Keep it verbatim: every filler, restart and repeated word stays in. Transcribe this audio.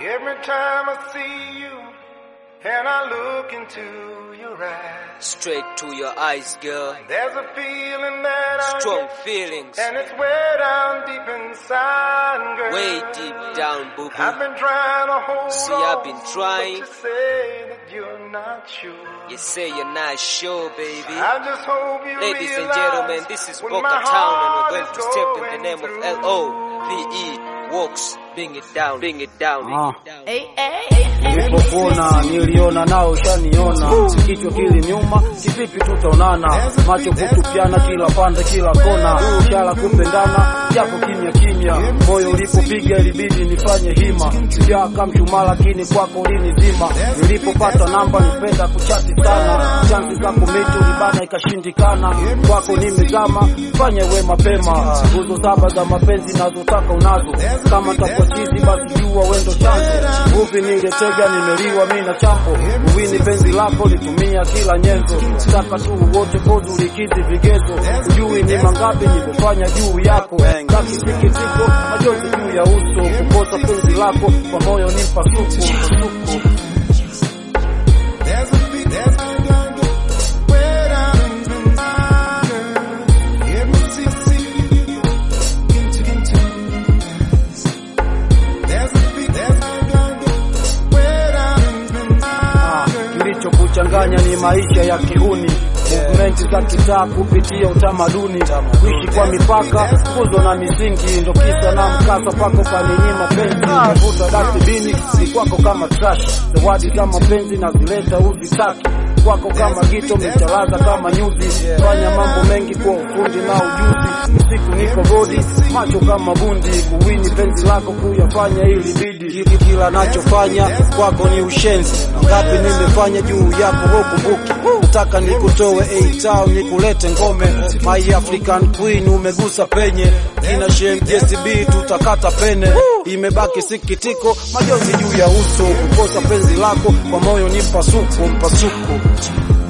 Every time I see you and I look into your eyes, straight to your eyes, girl. There's a feeling that I strong get, feelings, and it's way down deep inside, girl. way deep down, boo boo. I've been trying to hold See, on, I've been trying. but you say that you're not sure. You say you're not sure, baby. I just hope you Ladies and realize gentlemen, this is when Boca my Town, and we're heart going is to step in the going name of through. L O V E Walks. Bring it down, bring it down. Ah. Hey, hey. Nilipokuona niliona nao ushaniona, kichwa kili nyuma, kivipi tutaonana, macho kutupiana kila pande kila kona, ishara kupendana japo kimya kimya, moyo ulipopiga ilibidi nifanye hima, sija kamchuma lakini kwako linizima, nilipopata namba nipenda kuchati sana, chansi za kumiti ulibana ikashindikana, kwako nimezama, fanye we mapema, nguzo saba za mapenzi nazotaka unazo, kama tapo chizi basi jua wendo chanzo, upi niletega nimeliwa mina champo, uwini penzi lako litumia kila nyenzo, saka tu wote kozu likizi vigezo, ujui ni mangapi nimefanya juu yako, kaki sikitiko majozi juu ya uso, kukosa penzi lako kwa moyo ni mpasuko mpasuko. Kuchanganya ni maisha ya kihuni, movementi za kitaa kupitia utamaduni, kuishi kwa mipaka, kuzo na misingi, ndo kisa na mkasa pako kaninyima penzi, navuta dustbini, ni kwako kama trash, zawadi kama penzi na zileta uzitaki, kwako kama gito mitalaza kama nyuzi, fanya mambo mengi kwa ufundi na ujuzi, usiku niko bodi, macho kama bundi, kuwini penzi lako kuyafanya ili bidi, kila nachofanya kwako ni ushenzi, ngapi nimefanya juu yako wokumbuki, nataka nikutoe A-Town nikulete ngome, my African queen umegusa penye, kina Shem J C B tutakata pene, imebaki sikitiko majonzi juu ya uso, kukosa penzi lako kwa moyo ni mpasuko mpasuko.